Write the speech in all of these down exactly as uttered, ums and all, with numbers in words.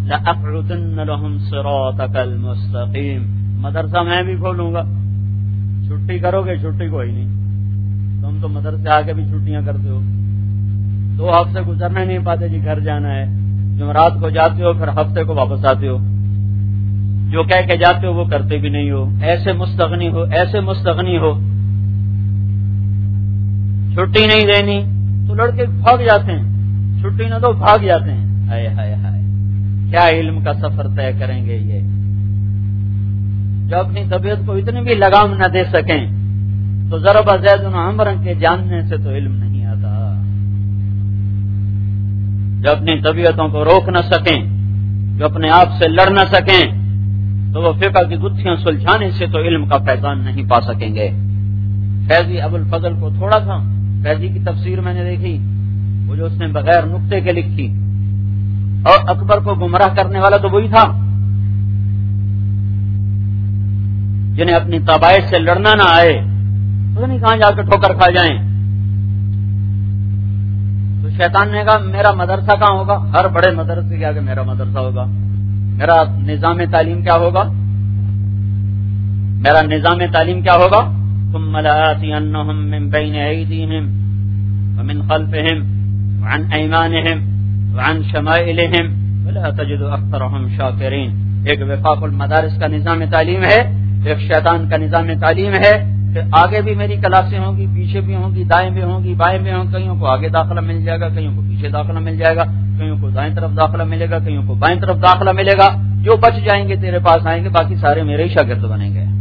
لَأَقْعُدَنَّ لَهُمْ صِرَاطَكَ الْمُسْتَقِيمَ. مدرسہ میں بھی کھولوں گا. چھٹی کرو گے چھٹی کوئی نہیں. تم تو مدرسے آ کے بھی چھٹیاں کرتے ہو. دو ہفتے گزرنے نہیں پاتے جی گھر جانا ہے. جمعرات کو جاتے ہو پھر ہفتے کو واپس آتے ہو. جو کہہ کے جاتے ہو وہ کرتے بھی نہیں ہو. ایسے مستغنی ہو ایسے مستغنی ہو. چھٹی نہیں دینی تو لڑکے بھاگ جاتے ہیں. چھٹی نہ دو بھاگ جاتے ہیں. ہائے ہائے ہائے کیا علم کا سفر طے کریں گے یہ. جو اپنی طبیعت کو اتنی بھی لگام نہ دے سکیں تو ضرب زید عمر کے جاننے سے تو علم نہیں آتا. جو اپنی طبیعتوں کو روک نہ سکیں جو اپنے آپ سے لڑ نہ سکیں تو وہ فقہ کی گتھیاں سلجھانے سے تو علم کا فیضان نہیں پا سکیں گے. فیضی ابو الفضل کو تھوڑا تھا. فیضی کی تفسیر میں نے دیکھی وہ جو اس نے بغیر نقطے کے لکھی. اور اکبر کو گمراہ کرنے والا تو وہی تھا جنہیں اپنی طبائع سے لڑنا نہ آئے. پتہ نہیں کہاں جا کے ٹھوکر کھا جائیں. تو شیطان نے کہا میرا مدرسہ کہاں ہوگا. ہر بڑے مدرسے کے آگے میرا مدرسہ ہوگا. میرا نظام تعلیم کیا ہوگا میرا نظام تعلیم کیا ہوگا ثم لآتینہم من بین ایدیہم ومن خلفہم وعن ایمانہم وعن شمائلہم ولا تجد اکثرہم شاکرین. ایک وفاق المدارس کا نظام تعلیم ہے. ایک شیطان کا نظام تعلیم ہے کہ آگے بھی میری کلاسیں ہوں گی پیچھے بھی ہوں گی دائیں بھی ہوں گی بائیں بھی ہوں. کئیوں کو آگے داخلہ مل جائے گا کئیوں کو پیچھے داخلہ مل جائے گا کئیوں کو دائیں طرف داخلہ ملے گا کئیوں کو بائیں طرف داخلہ ملے گا. جو بچ جائیں گے تیرے پاس آئیں گے باقی سارے میرے ہی شاگرد بنیں گے.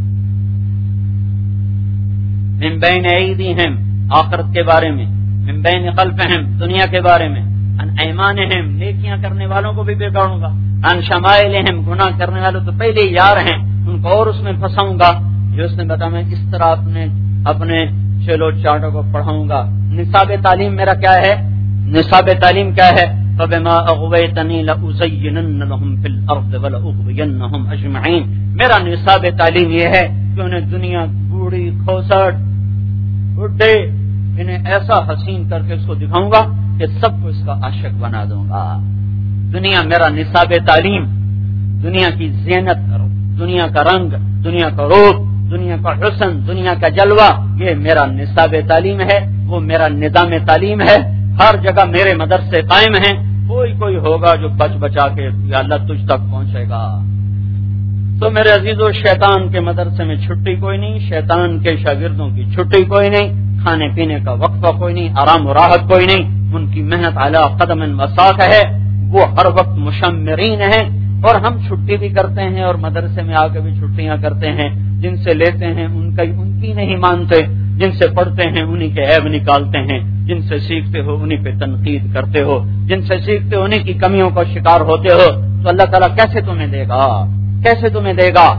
من بین ایدیہم آخرت کے بارے میں. من بین خلفہم دنیا کے بارے میں. ان ایمانہم نیکیاں کرنے والوں کو بھی بگاڑوں گا. ان شمائلہم گناہ کرنے والوں تو پہلے یار ہیں ان کو اور اس میں پھنساؤں گا. جو اس نے بتا میں اس طرح اپنے اپنے چلو چاٹوں کو پڑھاؤں گا. نصاب تعلیم میرا کیا ہے نصاب تعلیم کیا ہے فبما اغویتنی لأزینن لهم فی الارض ولأغوینہم اجمعین. میرا نصاب تعلیم یہ ہے کہ انہیں دنیا بوڑھی کھوسٹ بڈھے انہیں ایسا حسین کر کے اس کو دکھاؤں گا کہ سب کو اس کا عاشق بنا دوں گا. دنیا میرا نصاب تعلیم. دنیا کی زینت دنیا کا رنگ دنیا کا روپ دنیا کا حسن دنیا کا جلوہ یہ میرا نصاب تعلیم ہے. وہ میرا نظام تعلیم ہے. ہر جگہ میرے مدرسے قائم ہیں. کوئی کوئی ہوگا جو بچ بچا کے یا اللہ تجھ تک پہنچے گا. تو میرے عزیزو شیطان کے مدرسے میں چھٹی کوئی نہیں. شیطان کے شاگردوں کی چھٹی کوئی نہیں. کھانے پینے کا وقفہ کوئی نہیں. آرام و راحت کوئی نہیں. ان کی محنت اعلی قدم وساق ہے. وہ ہر وقت مشمرین ہیں. اور ہم چھٹی بھی کرتے ہیں اور مدرسے میں آ کے بھی چھٹیاں کرتے ہیں. جن سے لیتے ہیں ان کا ان کی نہیں مانتے. جن سے پڑھتے ہیں انہی کے عیب نکالتے ہیں. جن سے سیکھتے ہو انہی پہ تنقید کرتے ہو. جن سے سیکھتے ہو انہی کی کمیوں کا شکار ہوتے ہو. تو اللہ تعالیٰ کیسے تمہیں دے گا کیسے تمہیں دے گا.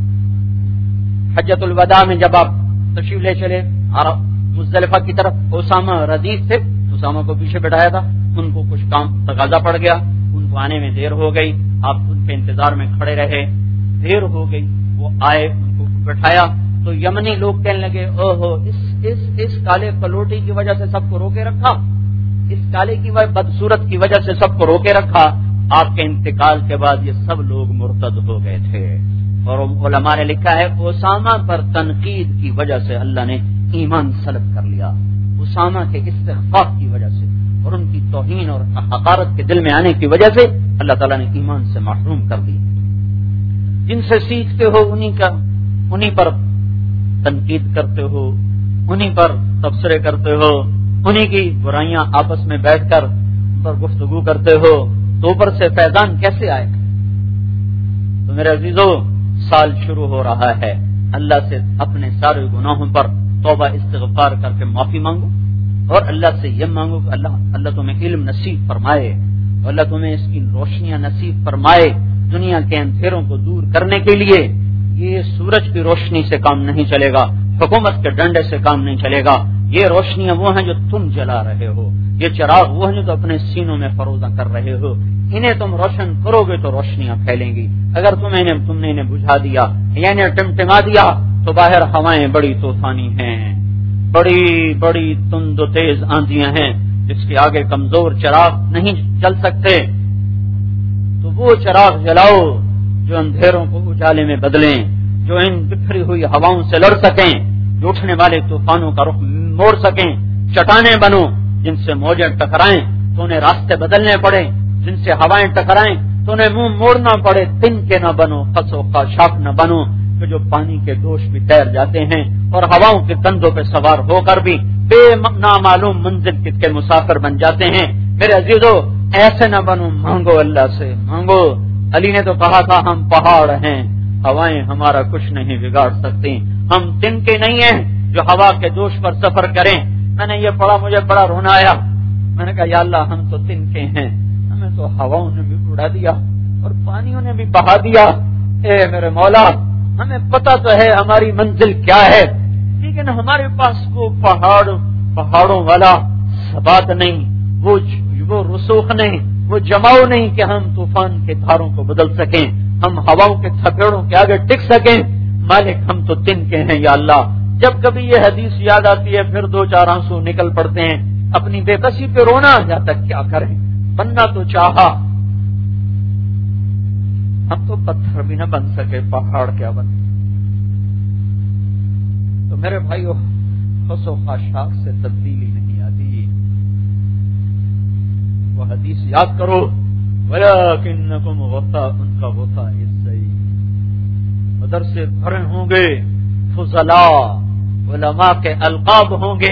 حجۃ الوداع میں جب آپ تشریف لے چلے مزدلفہ کی طرف اسامہ ردیف تھے. اسامہ کو پیچھے بٹھایا تھا. ان کو کچھ کام تقاضا پڑ گیا. ان کو آنے میں دیر ہو گئی. آپ ان کے انتظار میں کھڑے رہے. دیر ہو گئی. وہ آئے ان کو بٹھایا تو یمنی لوگ کہنے لگے او ہو اس اس اس کالے پلوٹی کی وجہ سے سب کو روکے رکھا. اس کالے کی بدصورت کی وجہ سے سب کو روکے رکھا. آپ کے انتقال کے بعد یہ سب لوگ مرتد ہو گئے تھے. اور علماء نے لکھا ہے اسامہ پر تنقید کی وجہ سے اللہ نے ایمان سلب کر لیا. اسامہ کے استغفار کی وجہ سے اور ان کی توہین اور حقارت کے دل میں آنے کی وجہ سے اللہ تعالیٰ نے ایمان سے محروم کر دی. جن سے سیکھتے ہو انہی کا انہی پر تنقید کرتے ہو. انہی پر تبصرے کرتے ہو. انہی کی برائیاں آپس میں بیٹھ کر ان پر گفتگو کرتے ہو. تو اوپر سے فیضان کیسے آئے. تو میرے عزیزو سال شروع ہو رہا ہے. اللہ سے اپنے سارے گناہوں پر توبہ استغفار کر کے معافی مانگو اور اللہ سے یہ مانگو کہ اللہ اللہ تمہیں علم نصیب فرمائے. اللہ تمہیں اس کی روشنیاں نصیب فرمائے. دنیا کے اندھیروں کو دور کرنے کے لیے یہ سورج کی روشنی سے کام نہیں چلے گا. حکومت کے ڈنڈے سے کام نہیں چلے گا. یہ روشنیاں وہ ہیں جو تم جلا رہے ہو. یہ چراغ وہ ہیں جو تو اپنے سینوں میں فروزہ کر رہے ہو. انہیں تم روشن کرو گے تو روشنیاں پھیلیں گی. اگر تمہیں انہیں تم نے انہیں بجھا دیا یا انہیں ٹمٹما دیا تو باہر ہوائیں بڑی طوفانی ہیں. بڑی بڑی تند و تیز آندیاں ہیں جس کے آگے کمزور چراغ نہیں چل سکتے. تو وہ چراغ جلاؤ جو اندھیروں کو اجالے میں بدلیں، جو ان بکھری ہوئی ہواؤں سے لڑ سکیں، جو اٹھنے والے طوفانوں کا رخ موڑ سکیں، چٹانیں بنو جن سے موجیں ٹکرائیں تو انہیں راستے بدلنے پڑے، جن سے ہوائیں ٹکرائیں تو انہیں منہ موڑنا پڑے، تن کے نہ بنو، خس و خاشاک نہ بنو کہ جو پانی کے دوش بھی تیر جاتے ہیں اور ہواؤں کے کندھوں پہ سوار ہو کر بھی بے نامعلوم منزل کے مسافر بن جاتے ہیں۔ میرے عزیزو ایسے نہ بنو، مانگو اللہ سے مانگو۔ علی نے تو کہا تھا ہم پہاڑ ہیں، ہوائیں ہمارا کچھ نہیں بگاڑ سکتی، ہم تن کے نہیں ہیں جو ہوا کے دوش پر سفر کریں۔ میں نے یہ پڑھا، مجھے بڑا رونا آیا، میں نے کہا یا اللہ ہم تو تن کے ہیں، ہمیں تو ہواؤں نے بھی اڑا دیا اور پانیوں نے بھی بہا دیا، اے میرے مولا ہمیں پتہ تو ہے ہماری منزل کیا ہے، لیکن ہمارے پاس وہ پہاڑ پہاڑوں والا ثبات نہیں، وہ وہ رسوخ نہیں، وہ جماؤ نہیں کہ ہم طوفان کے دھاروں کو بدل سکیں، ہم ہواؤں کے تھپیڑوں کے آگے ٹک سکیں۔ مالک ہم تو تن کے ہیں یا اللہ۔ جب کبھی یہ حدیث یاد آتی ہے پھر دو چار آنسو نکل پڑتے ہیں، اپنی بے بسی پہ رونا آ جاتا، کیا کریں، بننا تو چاہا، ہم تو پتھر بھی نہ بن سکے، پہاڑ کیا بن۔ تو میرے بھائیو خس و خاشاک سے تبدیلی نہیں آتی، وہ حدیث یاد کرو، وَلَكِنَّكُمْ غَثَاءٌ كَغَثَاءِ السَّيْلِ۔ بدر سے بھرے ہوں گے فضلاء، علماء کے القاب ہوں گے،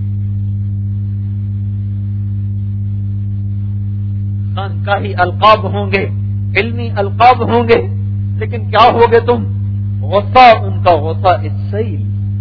خانقاہی القاب ہوں گے، علمی القاب ہوں گے، لیکن کیا ہوگے تم؟ غصہ ان کا غصہ السیل،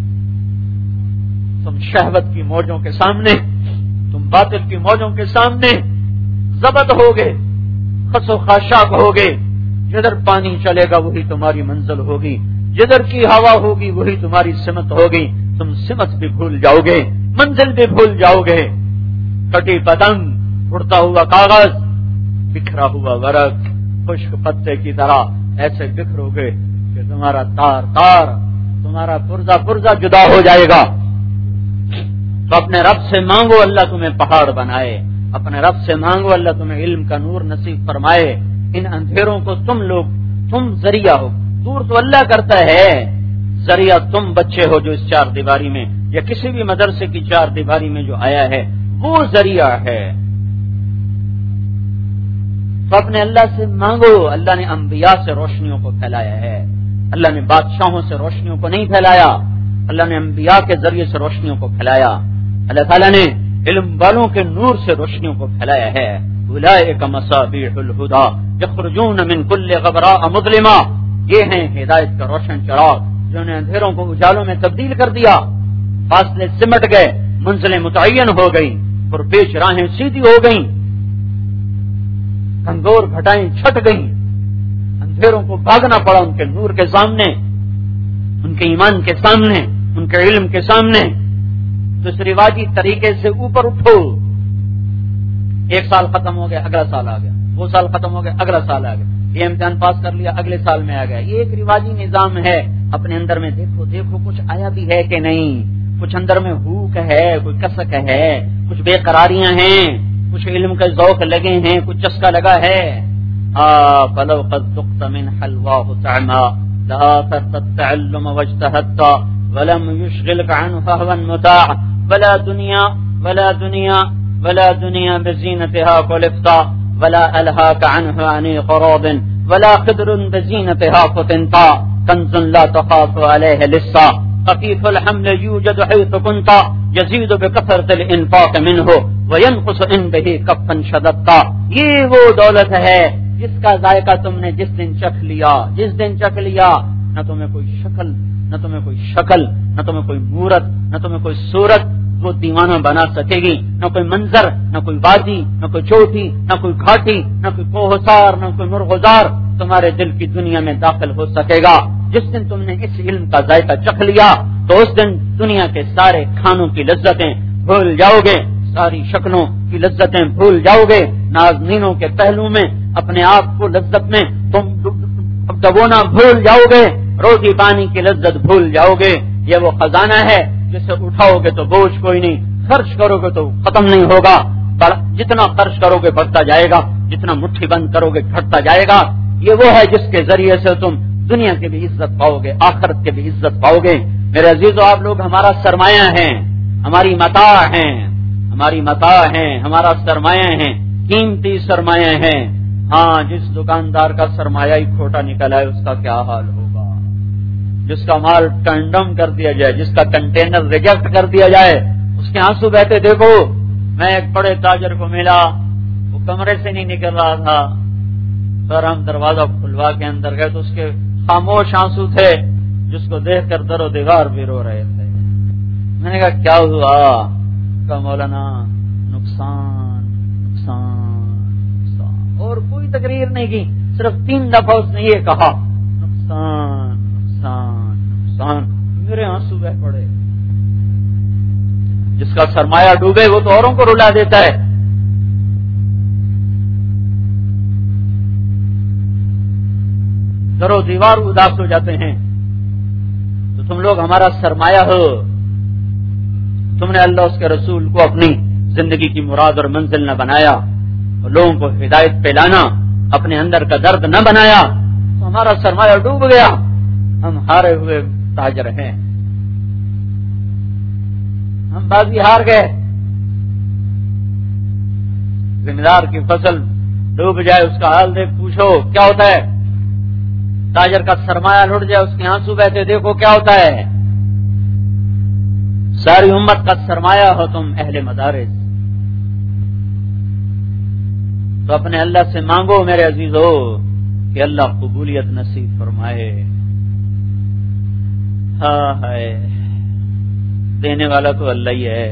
تم شہوت کی موجوں کے سامنے، تم باطل کی موجوں کے سامنے ضبط ہوگے، خس و خاشاک ہوگے، جدھر پانی چلے گا وہی تمہاری منزل ہوگی، جدھر کی ہوا ہوگی وہی تمہاری سمت ہوگی، تم سمت بھی بھول جاؤ گے، منزل بھی بھول جاؤ گے، کٹی پتنگ، اڑتا ہوا کاغذ، بکھرا ہوا ورق، خشک پتے کی طرح ایسے بکھرو گے کہ تمہارا تار تار، تمہارا پرزا پرزا جدا ہو جائے گا۔ تو اپنے رب سے مانگو اللہ تمہیں پہاڑ بنائے، اپنے رب سے مانگو اللہ تمہیں علم کا نور نصیب فرمائے، ان اندھیروں کو تم لوگ، تم ذریعہ ہو، دور تو اللہ کرتا ہے، ذریعہ تم بچے ہو جو اس چار دیواری میں یا کسی بھی مدرسے کی چار دیواری میں جو آیا ہے وہ ذریعہ ہے۔ تو اپنے اللہ سے مانگو، اللہ نے انبیاء سے روشنیوں کو پھیلایا ہے، اللہ نے بادشاہوں سے روشنیوں کو نہیں پھیلایا، اللہ نے انبیاء کے ذریعے سے روشنیوں کو پھیلایا، اللہ تعالیٰ نے علم والوں کے نور سے روشنیوں کو پھیلایا ہے۔ اولئک مصابیح الہدی یخرجون من کل غبراء مظلمہ، یہ ہیں ہدایت کا روشن چراغ جو نے اندھیروں کو اجالوں میں تبدیل کر دیا، فاصلے سمٹ گئے، منزلیں متعین ہو گئی، اور پیچ راہیں سیدھی ہو گئیں، کنگور گھٹائیں چھٹ گئیں، اندھیروں کو بھاگنا پڑا ان کے نور کے سامنے، ان کے ایمان کے سامنے، ان کے علم کے سامنے۔ تو اس رواجی طریقے سے اوپر اٹھو، ایک سال ختم ہو گیا اگلا سال آ گیا، وہ سال ختم ہو گیا اگلا سال آ گیا، یہ امتحان پاس کر لیا اگلے سال میں آ گیا، یہ ایک رواجی نظام ہے۔ اپنے اندر میں دیکھو دیکھو کچھ آیا بھی ہے کہ نہیں، کچھ اندر میں ہوک ہے، کوئی کسک ہے، کچھ بے قراریاں ہیں، کچھ علم کا ذوق لگے ہیں، کچھ چسکا لگا ہے۔ فلو قد ذقت من حلواه طعما لا تتعلم واجتهدت ولم يشغلك عنه فهو متاع ولا دنيا ولا دنيا ولا دنيا بزينتها خلفت ولا ألهاك عنه عن قراب ولا خضر بزينتها فتنت كنز لا تخاف عليه لصا خفيف الحمل يوجد حيث كنت يزيد بكثرة الانفاق منه وينقص ان به كفا شددت۔ یہ وہ دولت ہے جس کا ذائقہ تم نے جس دن چکھ لیا، جس دن چکھ لیا، نہ تمہیں کوئی شکل نہ تمہیں کوئی شکل نہ تمہیں کوئی مورت نہ تمہیں کوئی صورت وہ دیوانہ بنا سکے گی، نہ کوئی منظر، نہ کوئی وادی، نہ کوئی چوٹی، نہ کوئی گھاٹی، نہ کوئی کوہسار، نہ کوئی مرغزار تمہارے دل کی دنیا میں داخل ہو سکے گا۔ جس دن تم نے اس علم کا ذائقہ چکھ لیا تو اس دن دنیا کے سارے کھانوں کی لذتیں بھول جاؤ گے، ساری شکلوں کی لذتیں بھول جاؤ گے، نازنینوں کے پہلو میں اپنے آپ کو لذت میں تم دبونا بھول جاؤ گے، روٹی پانی کی لذت بھول جاؤ گے۔ یہ وہ خزانہ ہے جسے اٹھاؤ گے تو بوجھ کوئی نہیں، خرچ کرو گے تو ختم نہیں ہوگا، جتنا خرچ کرو گے بڑھتا جائے گا، جتنا مٹھی بند کرو گے گھٹتا جائے گا. یہ وہ ہے جس کے ذریعے سے تم دنیا کی بھی عزت پاؤ گے, آخرت کی بھی عزت پاؤ گے. میرے عزیزو, آپ لوگ ہمارا سرمایہ ہیں, ہماری متاع ہیں, ہماری متاع ہیں, ہمارا سرمایہ ہیں, قیمتی سرمایہ ہیں. ہاں, جس دکاندار کا سرمایہ ہی کھوٹا نکلا ہے اس کا کیا حال ہوگا. جس کا مال کنڈم کر دیا جائے, جس کا کنٹینر ریجیکٹ کر دیا جائے, اس کے آنسو بہتے دیکھو. میں ایک بڑے تاجر کو ملا, وہ کمرے سے نہیں نکل رہا تھا. سر ہم دروازہ کھلوا کے اندر گئے تو اس کے خاموش آنسو تھے, جس کو دیکھ کر در و دیوار بھی رو رہے تھے. میں نے کہا کیا ہوا؟ کہا مولانا نقصان نقصان نقصان, اور کوئی تقریر نہیں کی, صرف تین دفعہ اس نے یہ کہا نقصان نقصان نقصان. میرے آنسو بہ پڑے. جس کا سرمایہ ڈوبے وہ تو اوروں کو رلا دیتا ہے. در و دیوار اداس ہو جاتے ہیں. تو تم لوگ ہمارا سرمایہ ہو. تم نے اللہ اس کے رسول کو اپنی زندگی کی مراد اور منزل نہ بنایا, اور لوگوں کو ہدایت پہ لانا اپنے اندر کا درد نہ بنایا, تو ہمارا سرمایہ ڈوب گیا. ہم ہارے ہوئے تاجر ہیں, ہم بازی ہار گئے. زمیندار کی فصل ڈوب جائے, اس کا حال دیکھ پوچھو کیا ہوتا ہے. تاجر کا سرمایہ لٹ جائے, اس کے آنسو بہتے دیکھو کیا ہوتا ہے. ساری امت کا سرمایہ ہو تم اہل مدارس, تو اپنے اللہ سے مانگو میرے عزیزو کہ اللہ قبولیت نصیب فرمائے. ہاں ہے, دینے والا تو اللہ ہی ہے,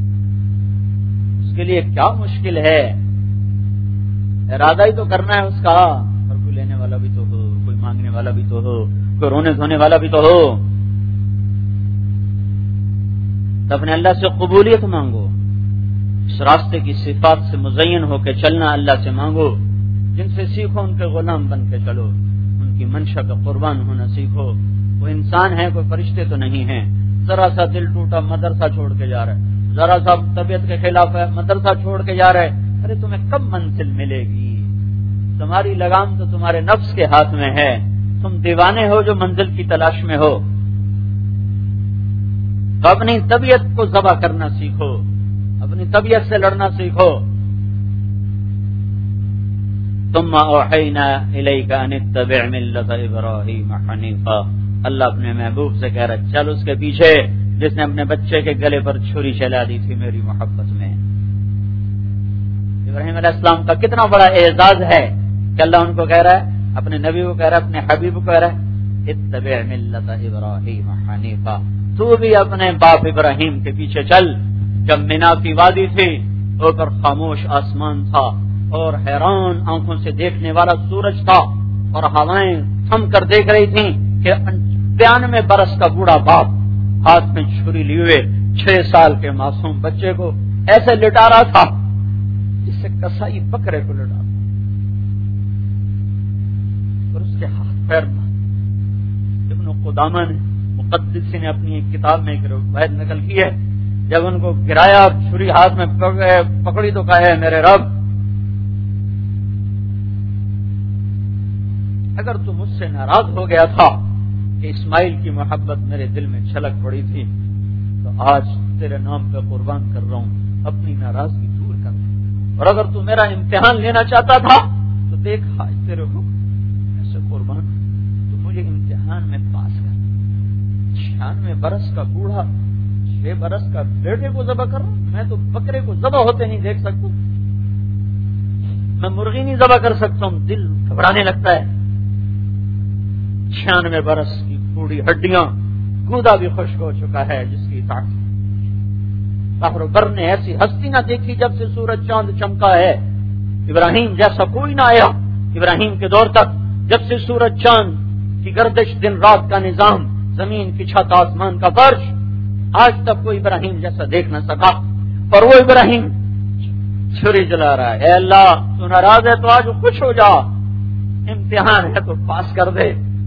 اس کے لیے کیا مشکل ہے. ارادہ ہی تو کرنا ہے اس کا, اور کوئی لینے والا بھی تو ہو, کوئی مانگنے والا بھی تو ہو, کوئی رونے دھونے والا بھی تو ہو. تو اپنے اللہ سے قبولیت مانگو. اس راستے کی صفات سے مزین ہو کے چلنا اللہ سے مانگو. جن سے سیکھو ان کے غلام بن کے چلو, ان کی منشا کا قربان ہونا سیکھو. وہ انسان ہے, کوئی فرشتے تو نہیں ہیں. ذرا سا دل ٹوٹا مدرسہ چھوڑ کے جا رہا ہے, ذرا سا طبیعت کے خلاف ہے مدرسہ چھوڑ کے جا رہا ہے. ارے تمہیں کب منزل ملے گی؟ تمہاری لگام تو تمہارے نفس کے ہاتھ میں ہے. تم دیوانے ہو جو منزل کی تلاش میں ہو. تو اپنی طبیعت کو ذبح کرنا سیکھو, اپنی طبیعت سے لڑنا سیکھو. ثم اوحینا الیک ان اتبع ملت ابراہیم حنیفا. اللہ اپنے محبوب سے کہہ رہا چل اس کے پیچھے جس نے اپنے بچے کے گلے پر چھری چلا دی تھی میری محبت میں. ابراہیم علیہ السلام کا کتنا بڑا اعزاز ہے کہ اللہ ان کو کہہ رہا ہے, اپنے نبی کو کہہ رہا ہے, اپنے حبیب کو کہہ رہا ہے اتبع ملت ابراہیم حنیفا. تو بھی اپنے باپ ابراہیم کے پیچھے چل. جب مینا کی وادی تھی, اوپر خاموش آسمان تھا, اور حیران آنکھوں سے دیکھنے والا سورج تھا, اور ہوائیں تھم کر دیکھ رہی تھیں کہ بانوے برس کا بوڑھا باپ ہاتھ میں چھری لیے ہوئے چھ سال کے معصوم بچے کو ایسے لٹا رہا تھا جس سے کسائی بکرے کو لٹا, اور اس کے ہاتھ پیر. ابن قدامہ نے مقدسی نے اپنی ایک کتاب میں ایک روایت نقل کی ہے, جب ان کو گرایا چھری ہاتھ میں پکڑی تو کہا ہے میرے رب اگر تو مجھ سے ناراض ہو گیا تھا کہ اسماعیل کی محبت میرے دل میں چھلک پڑی تھی, تو آج تیرے نام پہ قربان کر رہا ہوں, اپنی ناراضگی دور کر. اور اگر تو میرا امتحان لینا چاہتا تھا تو دیکھ آج تیرے حکم ایسے قربان, تو مجھے امتحان میں پاس کر. چھیانوے برس کا بوڑھا چھ برس کا بیٹے کو ذبح کر رہا ہوں. میں تو بکرے کو ذبح ہوتے نہیں دیکھ سکتا, میں مرغی نہیں ذبح کر سکتا ہوں, دل گھبرانے لگتا ہے. چھیانوے برس کی بوڑھی ہڈیاں, گودا بھی خشک ہو چکا ہے جس کی طاقت. بحر و بر نے ایسی ہستی نہ دیکھی جب سے سورج چاند چمکا ہے. ابراہیم جیسا کوئی نہ آیا ابراہیم کے دور تک, جب سے سورج چاند کی گردش, دن رات کا نظام, زمین کی چھت, آسمان کا فرش, آج تک کوئی ابراہیم جیسا دیکھ نہ سکا. اور وہ ابراہیم چھری جلا رہا ہے. اے اللہ تو ناراض ہے تو آج خوش ہو جا, امتحان ہے تو پاس کر دے.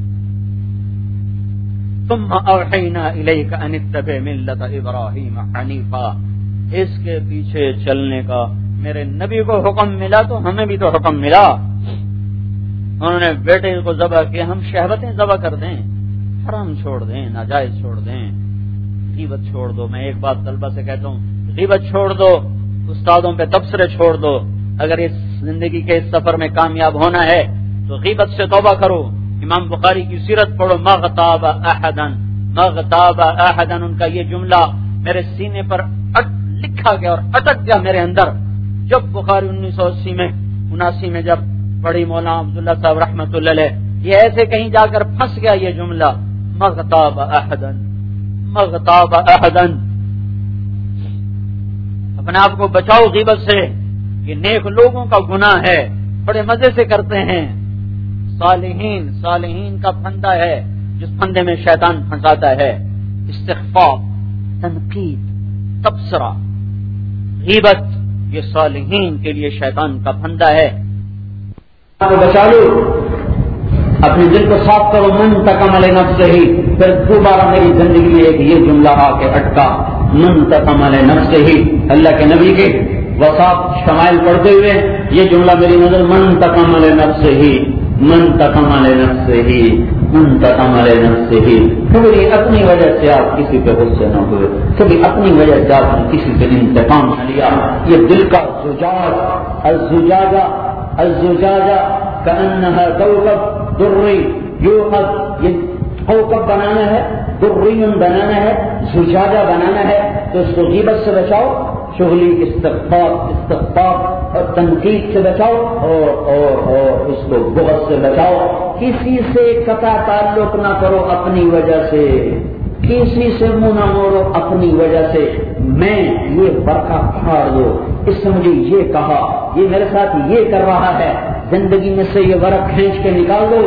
ثم اوحینا الیک ان اتبع ملت ابراہیم حنیفا. اس کے پیچھے چلنے کا میرے نبی کو حکم ملا تو ہمیں بھی تو حکم ملا. انہوں نے بیٹے کو ذبح کیا. ہم شہوتیں ذبح کر دیں, حرام چھوڑ دیں, ناجائز چھوڑ دیں, غیبت چھوڑ دو. میں ایک بات طلبہ سے کہتا ہوں, غیبت چھوڑ دو, استادوں پہ تبصرے چھوڑ دو. اگر اس زندگی کے اس سفر میں کامیاب ہونا ہے تو غیبت سے توبہ کرو. امام بخاری کی سیرت پڑھو, مغتاب احدن, مغتاب احدن. ان کا یہ جملہ میرے سینے پر اٹ لکھا گیا اور اٹک گیا میرے اندر جب بخاری انیس سو اسی میں اناسی میں جب پڑھی مولانا عبداللہ صاحب رحمۃ اللہ علیہ. یہ ایسے کہیں جا کر پھنس گیا یہ جملہ, مغتاب احدن, مغتاب احدن. اپنے آپ کو بچاؤ غیبت سے. یہ نیک لوگوں کا گناہ ہے, بڑے مزے سے کرتے ہیں. صالحین صالحین کا پھندا ہے جس پھندے میں شیطان پھنساتا ہے. استخفاف, تنقید, تبصرہ, غیبت, یہ صالحین کے لیے شیطان کا پھندا ہے. بچا لو, اپنے دل کو صاف کرو. من تقم لنفس سے ہی. پھر دوبارہ میری زندگی میں ایک یہ جملہ آ کے اٹکا, من تقم لنفس سے ہی. اللہ کے نبی کے وصاف شمائل پڑھتے ہوئے یہ جملہ میری نظر, من تقم لنفس سے ہی, من تقم لنفس سے ہی, من تقم لنفس سے ہی. کبھی اپنی وجہ سے آپ کسی پہ غصے نہ ہوئے, کبھی اپنی وجہ سے آپ نے کسی سے انتقام نہ لیا. یہ دل کا زجاج, الزجاجہ الزجاجہ کأنہا کوکب درری یوقد. یہ کوکب بنانا ہے, درری بنانا ہے, زجاجہ بنانا ہے, تو اس کو غیبت سے بچاؤ, شغلی استغفار استغفار اور تنقید سے بچاؤ, اور اور اور اس کو بغض سے بچاؤ. کسی سے قطع تعلق نہ کرو اپنی وجہ سے, کسی سے منہ نہ موڑو اپنی وجہ سے. میں یہ برقع پھاڑ دو, اس نے مجھے یہ کہا, یہ میرے ساتھ یہ کر رہا ہے, زندگی میں سے یہ ورق کھینچ کے نکال دو.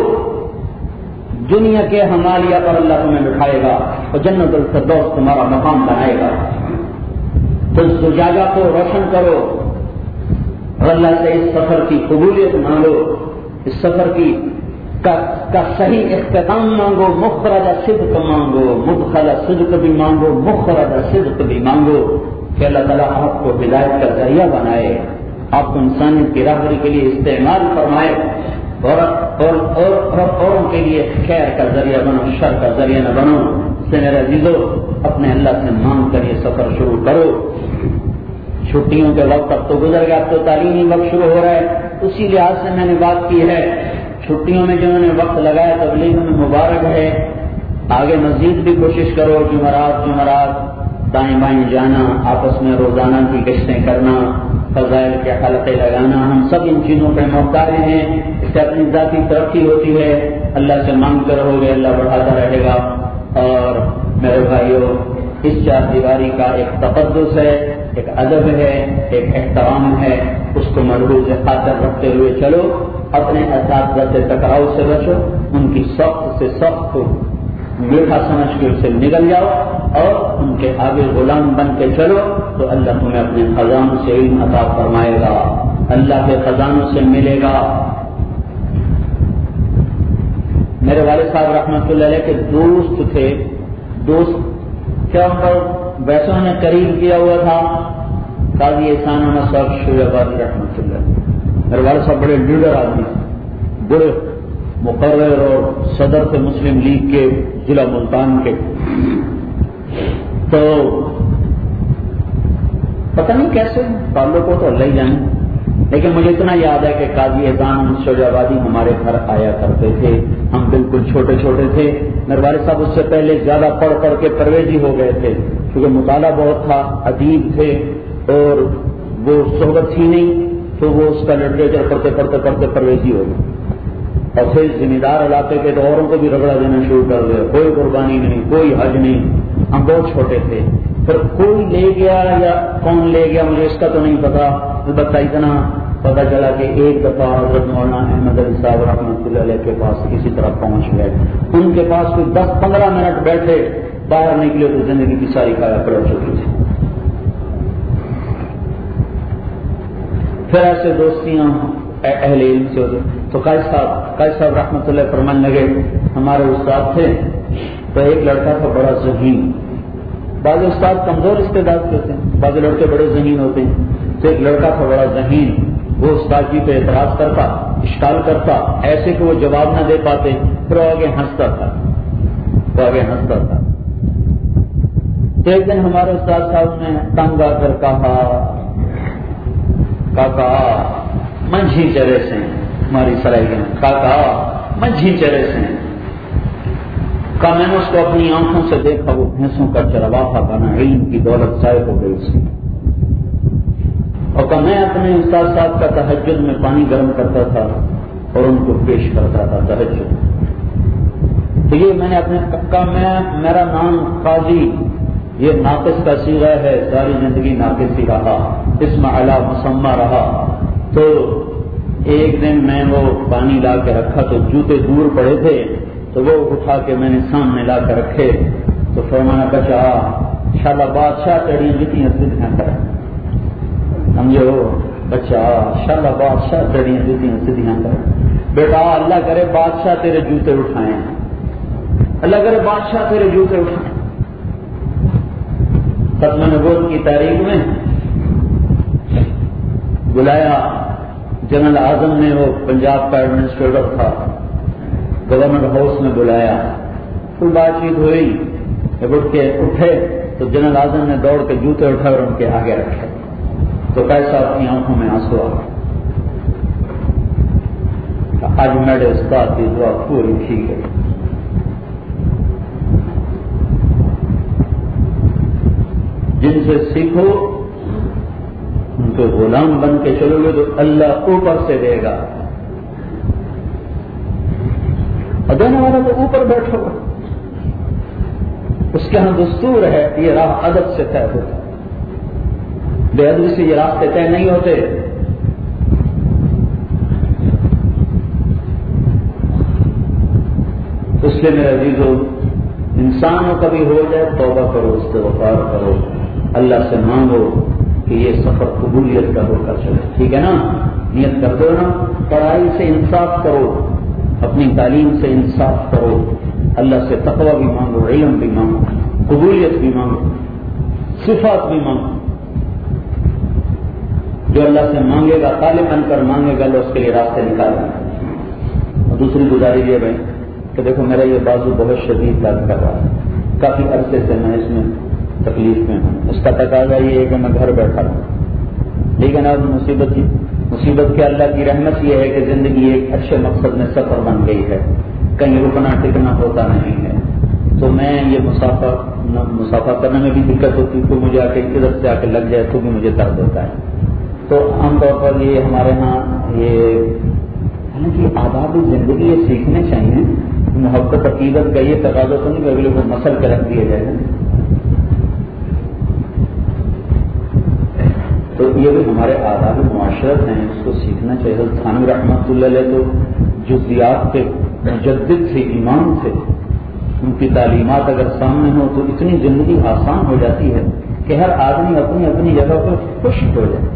دنیا کے حمالیہ پر اللہ تمہیں بٹھائے گا اور جنت الفردوس تمہارا مقام بنائے گا. تو زجاجہ کو روشن کرو اور اللہ سے اس سفر کی قبولیت مانگو, اس سفر کی کا, کا صحیح اختتام مانگو, مخرج صدق مانگو, مدخل صدق بھی مانگو, مخرج صدق بھی مانگو, کہ اللہ تعالیٰ آپ کو ہدایت کا ذریعہ بنائے, آپ کو انسانیت کی راہبری کے لیے استعمال فرمائے, اور اور اور اوروں کے لیے خیر کا ذریعہ بنو, شر کا ذریعہ نہ بنو. سے میرے عزیزو, اپنے اللہ سے مانگ کر یہ سفر شروع کرو. چھٹیوں کے وقت اب تو گزر گیا, اب تو تعلیمی وقت شروع ہو رہا ہے. اسی لحاظ سے میں نے بات کی ہے, چھٹیوں میں جنہوں نے وقت لگایا تبلیغ میں مبارک ہے. آگے مزید بھی کوشش کرو, جمعرات جمعرات دائیں بائیں جانا, آپس میں روزانہ کی گشتیں کرنا, فضائل کے حلقے لگانا. ہم سب ان چیزوں پہ محتاج ہیں, اس سے اپنی ذاتی ترقی ہوتی ہے. اللہ سے مانگ کر رہو گے, اللہ بڑھاتا رہے گا. اور میرے بھائیوں, اس چار دیواری کا ایک تقدس ہے, ایک ادب ہے, ایک احترام ہے, اس کو ملحوظ خاطر رکھتے ہوئے چلو. اپنے اساتذہ سے ٹکراؤ سے بچو, ان کی سخت سے سخت کو میٹھا سمجھ کے اسے نکل جاؤ, اور ان کے آگے غلام بن کے چلو, تو اللہ تمہیں اپنے خزانوں سے علم عطا فرمائے گا, اللہ کے خزانوں سے ملے گا. میرے والد صاحب رحمۃ اللہ علیہ کے دوست تھے, دوست کیا ان پر ویسوں نے قریب کیا ہوا تھا, قاضی احسان احمد صاحب شعیبادی رحمۃ اللہ. میرے والد صاحب بڑے لیڈر آدمی, بڑے مقرر اور صدر تھے مسلم لیگ کے ضلع ملتان کے. تو پتہ نہیں کیسے تعلق ہو تو اللہ ہی جانے, لیکن مجھے اتنا یاد ہے کہ قاضی احسان شعیبادی ہمارے گھر آیا کرتے تھے. ہم بالکل چھوٹے چھوٹے تھے. میرے والد صاحب اس سے پہلے زیادہ پڑھ پڑھ کے پرویزی ہو گئے تھے, کیونکہ مطالعہ بہت تھا, ادیب تھے, اور وہ صحبت تھی نہیں, تو وہ اس کا لٹریچر پڑھتے پڑھتے پڑھتے پرویزی ہو گئے. اور پھر ذمہ دار علاقے کے تو اوروں کو بھی رگڑا دینا شروع کر دیا, کوئی قربانی نہیں, کوئی حج نہیں. ہم بہت چھوٹے تھے. پھر کوئی لے گیا یا کون لے گیا مجھے اس کا تو نہیں پتا, البتہ اتنا پتا چلا کہ ایک دفعہ حضرت مولانا احمد علی صاحب رحمۃ اللہ علیہ کے پاس کسی طرح پہنچ گئے. ان کے پاس کوئی دس پندرہ منٹ بیٹھے, باہر نکلے تو زندگی کی ساری کایا پڑ چکی تھی. پھر ایسے دوستیاں اہل علم سے ہوتے. تو قائد صاحب قائد صاحب رحمۃ اللہ فرمانے لگے, ہمارے استاد تھے, تو ایک لڑکا تھا بڑا ذہین. بعض استاد کمزور استعداد کے ہوتے ہیں, بعض لڑکے بڑے ذہین ہوتے ہیں. تو تو ایک لڑکا تھا بڑا ذہین، وہ استاد جی پہ اعتراض کرتا، اشکال کرتا، ایسے کہ وہ جواب نہ دے پاتے، پھر وہ آگے ہنستا تھا وہ آگے ہنستا تھا تو ایک دن ہمارے استاد صاحب نے تنگ آ کر کہا، کاکا منجھی چرے سے ہماری سرائیوں میں، کاکا منجھی چرے سے کہا میں نے اس کو اپنی آنکھوں سے دیکھا، وہ بھینسوں کا چرواہا بنا، علم کی دولت ضائع ہو گئی اس کی، اور کہ میں اپنے استاد صاحب کا تہجد میں پانی گرم کرتا تھا اور ان کو پیش کرتا تھا تہجد۔ تو یہ میں نے اپنے کہا میں میرا نام قاضی یہ ناقص کا صیغہ ہے، ساری زندگی ناقص ہی رہا، اسم اعلیٰ مسمى رہا۔ تو ایک دن میں وہ پانی لا کے رکھا تو جوتے دور پڑے تھے، تو وہ اٹھا کے میں نے سامنے لا کے رکھے، تو فرمانا بچا شالا بادشاہ تیری جتنی عزت ہے کر سمجھو بچہ، شالا بادشاہ تیری جتنی عزت ہے کر بیٹا، اللہ کرے بادشاہ تیرے جوتے اٹھائیں، اللہ کرے بادشاہ تیرے جوتے اٹھائیں۔ ختم نبوت کی تاریخ میں بلایا جنرل اعظم نے، وہ پنجاب کا ایڈمنسٹریٹر تھا، گورنمنٹ ہاؤس میں بلایا، کوئی بات چیت ہوئی، جب اٹھ کے اٹھے تو جنرل اعظم نے دوڑ کے جوتے اٹھائے اور ان کے آگے رکھے، تو کیسا اپنی آنکھوں میں آنسو آ گیا، آج میرے استاد کی دعا پوری ٹھیک ہے۔ جن سے سیکھو ان کے غلام بن کے چلو گے تو اللہ اوپر سے دے گا، اور دینے والا تو اوپر بیٹھو گا، اس کے ہاں دستور ہے، یہ راہ ادب سے طے ہوتا، بے ادبی سے یہ راستے طے نہیں ہوتے۔ اس لیے میرے عزیزو، انسانوں کا بھی ہو جائے توبہ کرو، استغفار کرو، اللہ سے مانگو کہ یہ سفر قبولیت کا ہو کر چلے، ٹھیک ہے نا؟ نیت کر دو نا، پڑھائی سے انصاف کرو، اپنی تعلیم سے انصاف کرو، اللہ سے تقوی بھی مانگو، علم بھی مانگو، قبولیت بھی مانگو، صفات بھی مانگو۔ جو اللہ سے مانگے گا، طالب بن کر مانگے گا، اللہ اس کے لیے راستے نکالے گا۔ اور دوسری گزارش یہ بھائی کہ دیکھو میرا یہ بازو بہت شدید درد کر رہا ہے، کافی عرصے سے میں اس میں تکلیف میں ہوں، اس کا تقاضا یہ ہے کہ میں گھر بیٹھا رہوں، ٹھیک ہے نا؟ مصیبت کی مصیبت کے اللہ کی رحمت یہ ہے کہ زندگی ایک اچھے مقصد میں سفر بن گئی ہے، کہیں رکنا ٹکنا ہوتا نہیں ہے، تو میں یہ مسافہ مسافہ کرنے میں بھی دقت ہوتی، تو مجھے آ کے ادھر سے آ کے لگ جائے تو بھی مجھے درد ہوتا ہے۔ تو عام طور پر یہ ہمارے ہاں یہ حالانکہ آداب زندگی یہ سیکھنے چاہیے، محبت عقیدت کا یہ تقاضا تو نہیں کہ اگلے کو مسل کے رکھ دیا جائے، تو یہ بھی ہمارے آداب معاشرت ہیں، اس کو سیکھنا چاہیے۔ تھانوی رحمۃ اللہ علیہ تو جزیات کے مجدد تھے، امام تھے، ان کی تعلیمات اگر سامنے ہو تو اتنی زندگی آسان ہو جاتی ہے کہ ہر آدمی اپنی اپنی جگہ پر خوش ہو جائے۔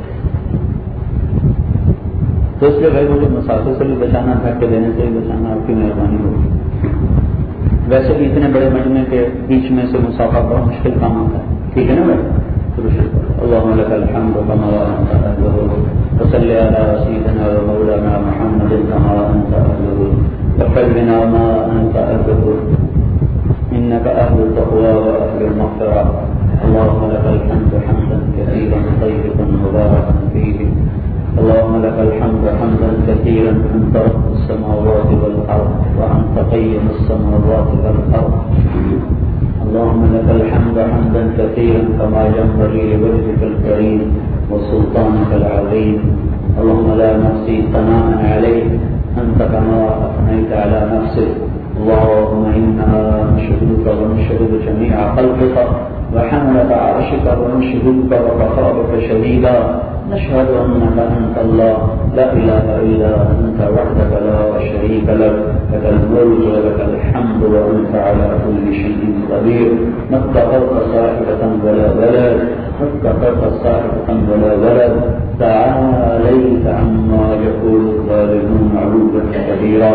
تو اس لیے بھائی مجھے مسافر سے بھی بچانا، دھکے دینے سے بھی بچانا، آپ کی مہربانی ہوگی۔ ویسے بھی اتنے بڑے مجمع کے بیچ میں سے مسافر بہت مشکل کام ہوتا ہے، ٹھیک ہے نا بھائی؟ اللهم لك الحمد كما أنت أهله، وصل على سيدنا ومولانا محمد كما أنت أهله، وقل بنا ما أنت أهله، إنك أهل التقوى وأهل المغفرة. اللهم لك الحمد حمدا كثيرا طيبا مباركا فيه، اللهم لك الحمد حمدا كثيرا أنت رب السماوات والأرض وأنت قيم السماوات والأرض. اللهم لك الحمد حمدا كثيرا كما ينبغي لوجهك الكريم وسلطانك العظيم. اللهم لا نحصي ثناء عليك أنت كما أثنيت على نفسك. اللهم إنا نشهدك ونشهد جميع خلقك وحملة عرشك ونشهدك وكفاك شهيدا، نشهد أنك أنت الله لا إله إلا أنت وحدك لا شريك لك، لك الملك ولك الحمد وأنت على كل شيء قدير. ما اتخذت صاحبة ولا ولد، ما اتخذت صاحبة ولا ولد، تعاليت عما يقول الظالمون علوا كبيرا.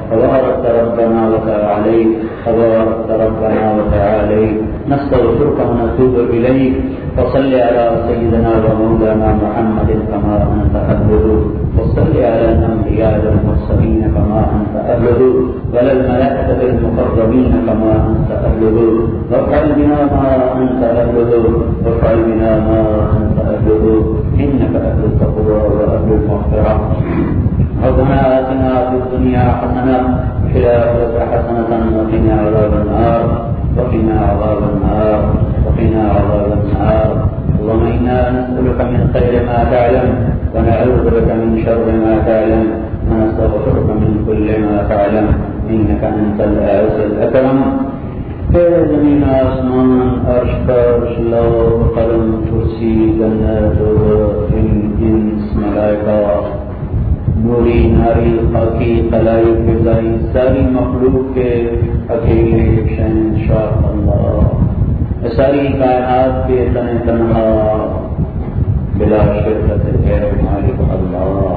تبارك ربنا وتعالى تبارك ربنا وتعالى نستغفرك ونتوب إليك وصل على سيدنا ومولانا محمد كما أنت أهله وصل على الأنبياء والمرسلين كما أنت أهله وعلى الملائكة المقربين كما أنت أهله وافعل بنا ما أنت أهله وافعل بنا ما أنت أهله إنك أهل التقوى وأهل المغفرة. ربنا آتنا في الدنيا حسنة وفي الآخرة حسنة وقنا عذاب النار وقنا عذاب النار وقنا عذاب النار. اللهم إنا نسألك من خير ما تعلم ونعوذ بك من شر ما تعلم ونستغفرك من كل ما تعلم إنك أنت الأعز الأكرم. زمین آسمان عرش فرش لوح قلم کرسی جنت انس ملائکہ نوری ناری خاکی خلائی فضائی ساری مخلوق کے اکیلے شہنشاہ اللہ، ساری کائنات کے تن تنہا بلا شرکت غیر مالک اللہ،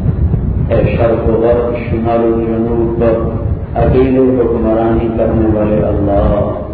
اے شرق و غرب شمال و جنوب پر اکیلے حکمرانی کرنے والے اللہ،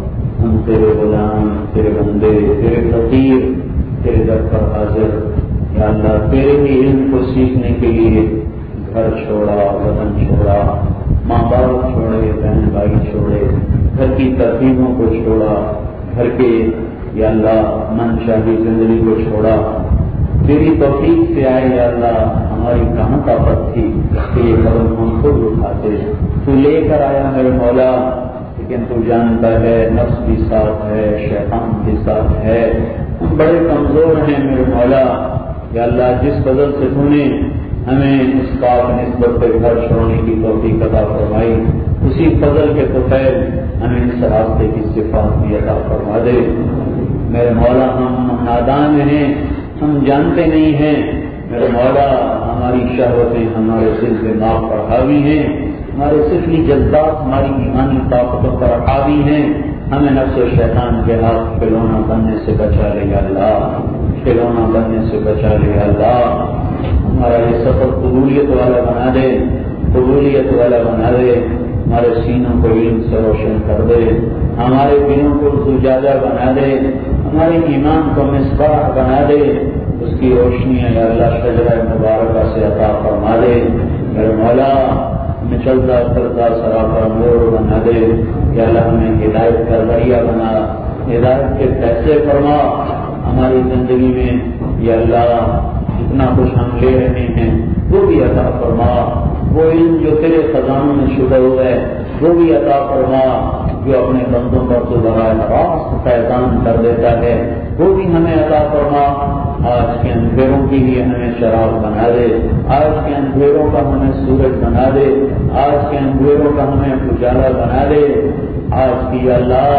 ہم تیرے غلام، تیرے بندے، تیرے فقیر، تیرے در پر حاضر. یا اللہ تیرے ہی علم کو سیکھنے کے لیے گھر چھوڑا، وطن چھوڑا، ماں باپ چھوڑے، بہن بھائی چھوڑے، گھر کی ترتیبوں کو چھوڑا، گھر کے یا اللہ من شاہی زندگی کو چھوڑا. تیری توفیق سے آئے یا اللہ، ہماری کہاں طاقت تھی کہ یہ قدم ہم خود اٹھاتے. تو لے کر آیا میرے مولا، لیکن تو جانتا ہے نفس بھی ساتھ ہے، شیطان بھی ساتھ ہے، ہم بڑے کمزور ہیں میرے مولا. یا اللہ جس فضل سے تو نے ہمیں اس پاک نسبت پہ گھر چھوڑنے کی توفیق عطا فرمائی، اسی فضل کے توفیل ہمیں اس راستے کی صفات بھی عطا فرما دے. میرے مولا ہم نادان ہیں، ہم جانتے نہیں ہیں میرے مولا، ہماری شہوتیں ہمارے دل دماغ پر حاوی ہیں، ہمارے سفلی جذبات ہماری ایمانی طاقتوں پر حاوی ہیں. ہمیں نفس و شیطان کے ہاتھ کھلونا بننے سے بچا لے یا اللہ، کھلونا بننے سے بچا لے یا اللہ. ہمارا یہ سفر قبولیت والا بنا دے، قبولیت والا بنا دے. ہمارے سینوں کو علم سے روشن کر دے، ہمارے دلوں کو زجاجہ بنا دے، ہمارے ایمان کو مصباح بنا دے. اس کی روشنیاں یا اللہ شجرہ مبارکہ سے عطا فرما دے. میرے مولا ہمیں چلتا چلتا سراپا نور بنا دے. یا اللہ ہمیں ہدایت کا ذریعہ بنا، ہدایت کے فیصلے فرما ہماری زندگی میں. یا اللہ جتنا کچھ ہم لے رہے ہیں وہ بھی عطا فرما، وہ علم جو تیرے خزانوں میں چھپا ہوا ہے وہ بھی عطا فرما، جو اپنے بندوں پر تو براہ راست فیضان کر دیتا ہے وہ بھی ہمیں عطا فرما. آج کے اندھیروں کے لیے ہمیں چراغ بنا دے، آج کے اندھیروں کا ہمیں سورج بنا دے، آج کے اندھیروں کا ہمیں اجالا بنا دے. آج کی اللہ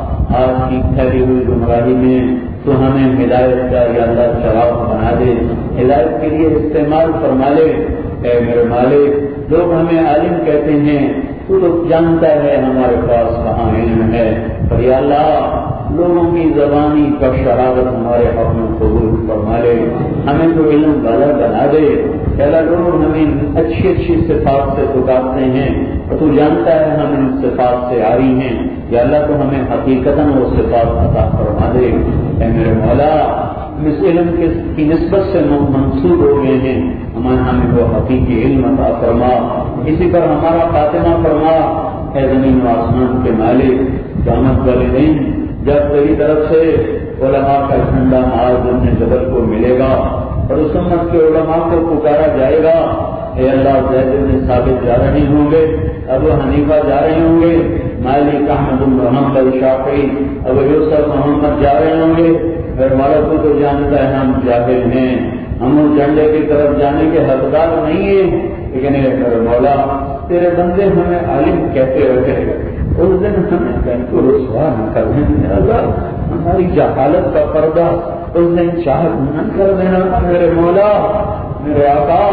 آج کی پھیلی ہوئی گمراہی میں تو ہمیں ہدایت کا یا اللہ چراغ بنا دے، ہدایت کے لیے استعمال فرما لے. اے میرے مالک لوگ ہمیں عالم کہتے ہیں، تو تو جانتا ہے ہمارے پاس کہاں علم ہے، پر یا اللہ لوگوں کی زبانی کا شرارت ہمارے حق میں قبول فرما لے. ہمیں تو علم والا بنا دے. پہلا لوگ ہمیں اچھی اچھی صفات سے پکارتے ہیں اور تو جانتا ہے ہم ان صفات سے عاری ہیں. یا اللہ تو ہمیں حقیقتاً وہ صفات عطا فرما دے. اے میرے مولا ہم اس علم کی نسبت سے منسوب ہو گئے ہیں، ہمیں ہمیں وہ حقیقی علم عطا فرما، اسی پر ہمارا خاتمہ فرما. اے زمین و آسمان کے مالک قیامت والے دن جب تیری طرف سے علماء کا جھنڈا معاذ ابن جبل کو ملے گا اور اس امت کے علماء کو پکارا جائے گا، اے اللہ زید بن ثابت جا رہے ہوں گے، ابو حنیفہ جا رہے ہوں گے، مالک احمد بن محمد شافعی ابو یوسف محمد جا رہے ہوں گے. میرے مولا کو تو جانتا ہے ہم جاہل ہیں، ہم اس جھنڈے کی طرف جانے کے حقدار نہیں ہیں، لیکن میرے مولا تیرے بندے ہمیں عالم کہتے رہے، اس دن ہمیں کہیں کو رسوا نہ کر دینا اللہ، ہماری جہالت کا پردہ اس دن چاہت نہ کر دینا میرے مولا میرے آقا.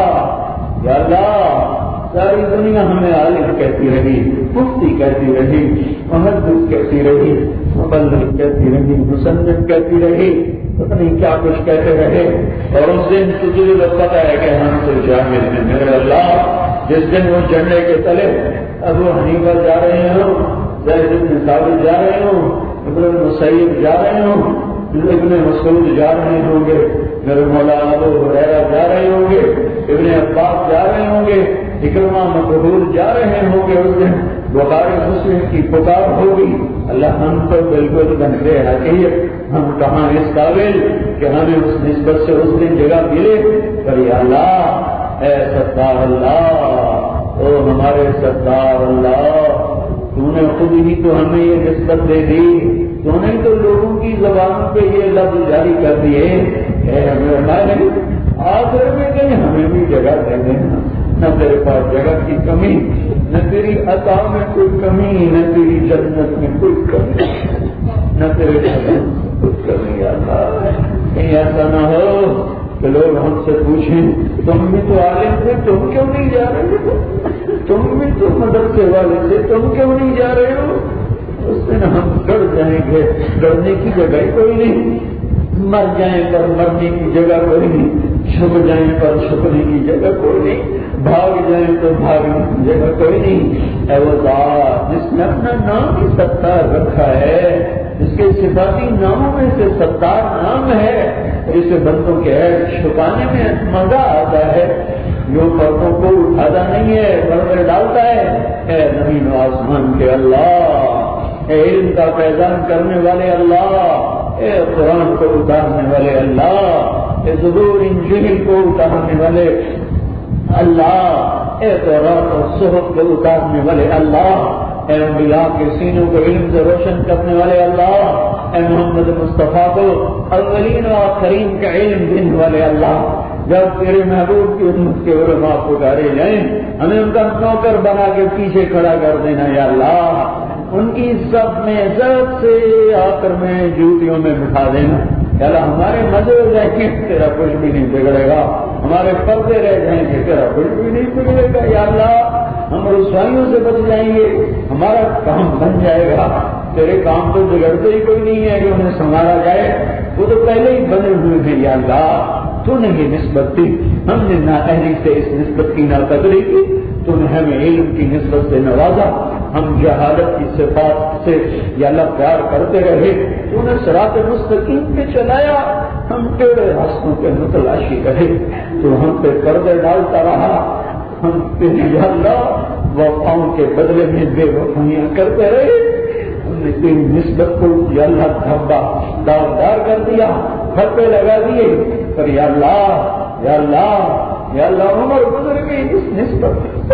یا اللہ ساری دنیا ہمیں عالم کہتی رہی، مفتی کہتی رہی، محدث کہتی رہی، مبلغ کہتی رہی، مصنف کہتی رہی، پتہ نہیں کیا کچھ کہتے رہے، اور اس دن تجھے پتہ ہے کہ ہم سے جاہل ہیں میرے اللہ. جس دن وہ جھنڈے کے تلے ابو حنیفہ جا رہے ہوں، زید بن ثابت جا رہے ہوں، ابن المسیب جا رہے ہوں، ابن مسعود جا رہے ہوں گے، میرے مولا ابو ہریرہ جا رہے ہوں گے، ابن عباس جا رہے ہوں گے، اکرمہ مقبول جا رہے ہوں گے، اس دن بخاری مسلم کی پکار ہوگی، اللہ ہم تو بالکل بنتے حقیق، ہم کہاں اس قابل کہ ہمیں اس نسبت سے اس دن جگہ ملے، پر یا اللہ اے ستار اللہ، او ہمارے ستار اللہ، تو نے خود ہی تو ہمیں یہ نسبت دے دی، تو نے تو لوگوں کی زبانوں پہ یہ لفظ جاری کر دیے، اے ہمیں آخر میں کہیں ہمیں بھی جگہ دے دینا، نہ تیرے پاس جگہ کی کمی، نہ تیری عطا میں کوئی کمی، نہ تیری جنت میں کوئی کمی، نہ تیرے قدم میں کوئی کمی، اللہ کہیں ایسا نہ ہو کہ لوگ ہم سے پوچھیں تم بھی تو عالم تھے، تم کیوں نہیں جا رہے ہو، تم بھی تو مدرسے والے تھے، تم کیوں نہیں جا رہے ہو، اس دن ہم ڈر جائیں گے، ڈرنے کی جگہ کوئی نہیں، مر جائیں پر مرنے کی جگہ کوئی نہیں، چھپ جائیں پر چھپنے کی جگہ کوئی نہیں، بھاگ جائیں تو بھاگنے کی جگہ کوئی نہیں، اے وہ ذات جس نے اپنا نام ہی ستار رکھا ہے، جس کے صفاتی ناموں میں سے ستار نام ہے، اسے بندوں کے عیب چھپانے میں مزہ آتا ہے، جو پردوں کو اٹھاتا نہیں ہے پردے ڈالتا ہے، اے زمین و آسمان کے اللہ، اے علم کا فیضان کرنے والے اللہ، اے قرآن کو اتارنے والے اللہ، اے زبور انجیل کو اتارنے والے اللہ، اے تورات اور صحف کو اتارنے والے اللہ، اے انبیاء کے سینوں کو علم سے روشن کرنے والے اللہ، اے محمد مصطفیٰ کو اولین و آخرین کا علم دینے والے اللہ، جب تیرے محبوب کی امت کے علماء پکارے جائیں ہمیں ان کا نوکر بنا کے پیچھے کھڑا کر دینا یا اللہ، ان کی سب میں عزت سے آخر میں جوتیوں میں بٹھا دینا یا اللہ، ہمارے مزے ہو جائیں گے تیرا کچھ بھی نہیں بگڑے گا، ہمارے پردے رہ جائیں گے تیرا کچھ بھی نہیں بگڑے گا یا اللہ، ہم رسوائیوں سے بچ جائیں گے، ہمارا کام بن جائے گا، تیرے کام تو بگڑتے ہی کوئی نہیں ہے کہ انہیں سنبھالا جائے، وہ تو پہلے ہی بنے ہوئے ہیں یا اللہ، تو نے یہ نسبت دی، ہم نے نااہلی سے اس نسبت کی ناقدری کی، تو نے ہمیں علم کی نسبت سے نوازا، ہم جہالت کی صفات سے یا اللہ پیار کرتے رہے، تو نے صراط مستقیم پہ چلایا، ہم تیرے راستوں کے متلاشی رہے، تو ہم پہ پردے ڈالتا رہا، ہم پہ یا اللہ وفاؤں کے بدلے میں بے وفائیاں کرتے رہے، ہم نے تیری نسبت کو یا اللہ دھبا داغدار کر دیا، گھر پہ لگا دیے، پر یا اللہ یا اللہ یا اللہ عمر گزر گئی اس نسبت،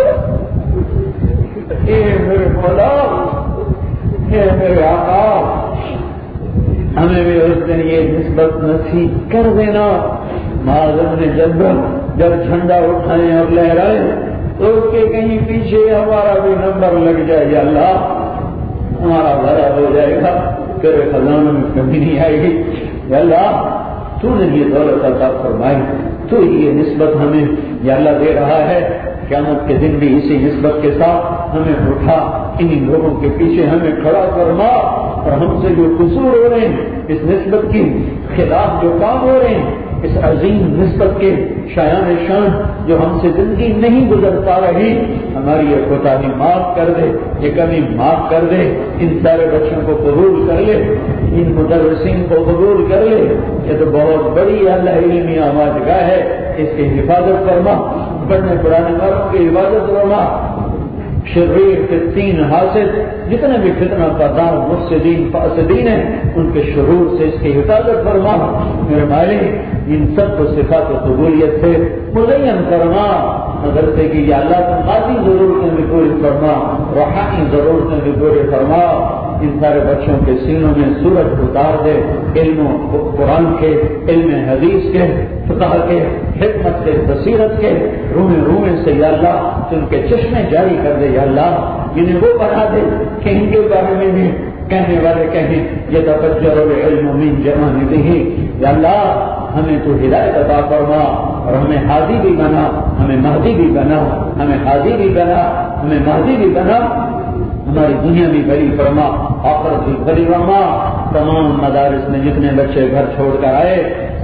اے میرے مولا، اے میرے آقا، ہمیں بھی اس دن یہ نسبت نصیب کر دینا، معاذ نے جب جب جھنڈا اٹھائے اور لہرائے تو اس کے کہیں پیچھے ہمارا بھی نمبر لگ جائے یا اللہ، ہمارا بھرا ہو جائے گا، تیرے خزانوں میں کمی نہیں آئے گی یا اللہ، تو نے یہ دولت عطا فرمائی، تو یہ نسبت ہمیں یا اللہ دے رہا ہے، قیامت کے دن بھی اسی نسبت کے ساتھ ہمیں اٹھا، انہی لوگوں کے پیچھے ہمیں کھڑا فرما، اور ہم سے جو قصور ہو رہے ہیں اس نسبت کے خلاف جو کام ہو رہے ہیں، اس عظیم نسبت کے شایان شان جو ہم سے زندگی نہیں گزر پا رہی، ہماری یہ کوتاہی معاف کر دے، یہ کمی معاف کر دے، ان سارے بچوں کو قبول کر لے، ان مدرسین کو قبول کر لے، یہ تو بہت بڑی اللہ علمی آواز گاہ ہے، اس کی حفاظت فرما، پڑھنے پڑھانے والوں کی حفاظت فرما، شریر فتین حاسد جتنے بھی فتنہ پردار مفسدین فاسدین ہیں ان کے شرور سے اس کی حفاظت فرما، میرے مالک ان سب کو صفات قبولیت سے مزین فرما، مدرسے کی یا اللہ مادی ضرورتیں بھی پوری فرما، روحانی ضرورتیں بھی پوری فرما، ان سارے بچوں کے سینوں میں سورج اتار دے، علم و قرآن کے، علم حدیث کے، فقہ کے، حکمت کے، بصیرت کے، رومے رومے سے یا اللہ ان کے چشمے جاری کر دے یا اللہ، انہیں وہ بنا دے کہ ان کے بارے میں بھی کہنے والے کہیں یہ تفجر العلم من جمانبہ، یا اللہ ہمیں تو ہدایت عطا فرما اور ہمیں ہادی بھی بنا، ہمیں مہدی بھی بنا، ہمیں ہادی بھی بنا، ہمیں مہدی بھی بنا، ہماری دنیا بھی بھری فرما، آخرت بھی بھری فرما، تمام مدارس میں جتنے بچے گھر چھوڑ کر آئے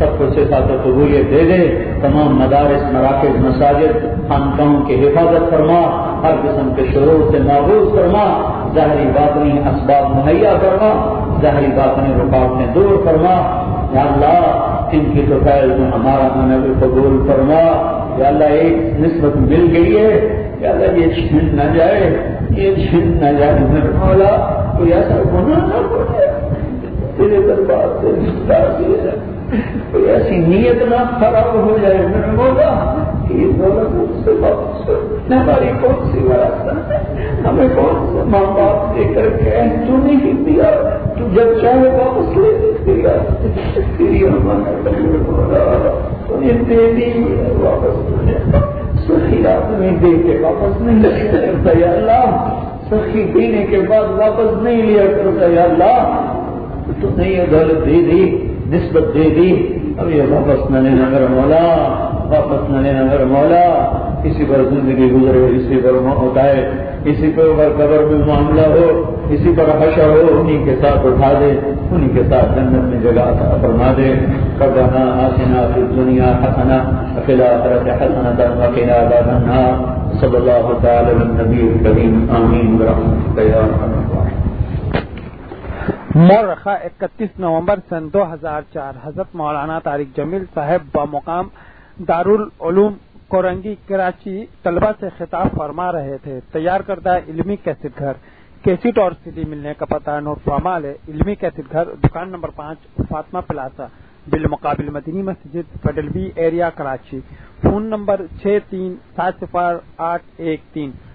سب کو صفات و قبولیت دے دے. تمام مدارس، مراکز، مساجد، خانقاہوں کی حفاظت فرما، ہر قسم کے شرور سے محفوظ فرما، ظاہری باطنی اسباب مہیا فرما، ظاہری باطنی رکاوٹیں دور فرما. یا اللہ ان کی تو فیض میں ہمارا ہمیں بھی قبول فرما. یا اللہ ایک نسبت مل گئی ہے، یا اللہ یہ چھن نہ جائے، یہ چھن نہ جائے میرے مولا. کوئی ایسا گناہ نہ ہو جائے تیرے دربار سے نسبت دے جائے، کوئی ایسی نیت نہ خراب ہو جائے میرے مولا کہ یہ دولت مجھ سے واپس ہو. ہماری کون سی وراثت ہے؟ ہمیں کون سے ماں باپ دے کر کے تو نہیں دیا، تو جب چاہے واپس لے دیا. تیری امانت میرے مولا تو یہ دے دی واپس تجھے. سخی آدمی دے کے واپس نہیں لیا کرتا یا اللہ، سخی دینے کے بعد واپس نہیں لیا کرتا یا اللہ. تو نے یہ دولت دے دی، نسبت دے دی، اب یہ واپس نہ لینا میرا مولا، واپس نہ لینا میرا مولا. اسی پر زندگی گزرے، اسی پر موت آئے، اسی پر اوپر قبر میں معاملہ ہو، اسی پر حشر ہو، انہیں کے ساتھ اٹھا دے، انہیں کے ساتھ جنت میں جگہ عطا فرما دے. ربنا آتنا فی الدنیا حسنہ وفی الآخرۃ حسنۃ وقنا عذاب النار. صلی اللہ تعالی علی النبی الکریم. آمین برحمتک یا ارحم الراحمین. مورخہ اکتیس نومبر سن دو ہزار چار حضرت مولانا طارق جمیل صاحب بمقام دارالعلوم کورنگی کراچی طلبہ سے خطاب فرما رہے تھے. تیار کردہ علمی کیسٹ گھر، کیسٹ اور سی ڈی ملنے کا پتہ نوٹ فرما لے. علمی کیسٹ گھر، دکان نمبر پانچ، فاطمہ پلازا، بالمقابل Madni Masjid, federal B area, Karachi. Phone number چھ تین سات صفر آٹھ ایک تین.